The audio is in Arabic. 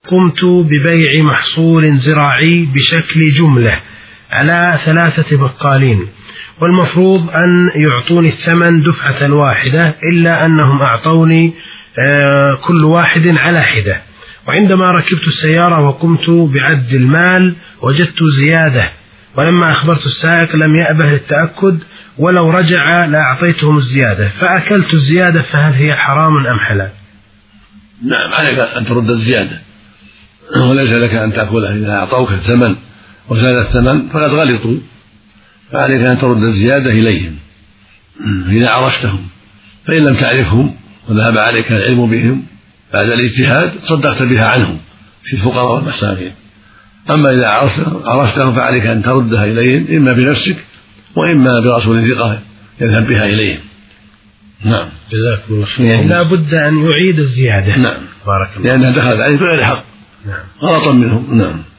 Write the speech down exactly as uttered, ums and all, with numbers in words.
قمت ببيع محصول زراعي بشكل جملة على ثلاثة بقالين، والمفروض أن يعطوني الثمن دفعة واحدة، إلا أنهم أعطوني كل واحد على حدة، وعندما ركبت السيارة وقمت بعد المال وجدت زيادة، ولما أخبرت السائق لم يأبه للتأكد، ولو رجع لأعطيتهم الزيادة، فأكلت الزيادة، فهل هي حرام أم حلال؟ نعم، عليك أن ترد الزيادة، وليس لك أن تأكلها. إذا أعطوك الثمن وزاد الثمن فقد غلطوا، فعليك أن ترد الزيادة إليهم إذا عرفتهم، فإن لم تعرفهم وذهب عليك العلم بهم بعد الاجتهاد صدقت بها عنهم في الفقراء والمساكين. أما إذا عرفتهم فعليك أن تردها إليهم، إما بنفسك وإما برسول ثقة يذهب بها إليهم. نعم، جزاكم الله خير. يعني لا بد أن يعيد الزيادة. نعم، بارك الله، لأنها دخلت عليه بغير حق. نعم، غلطا منهم. نعم.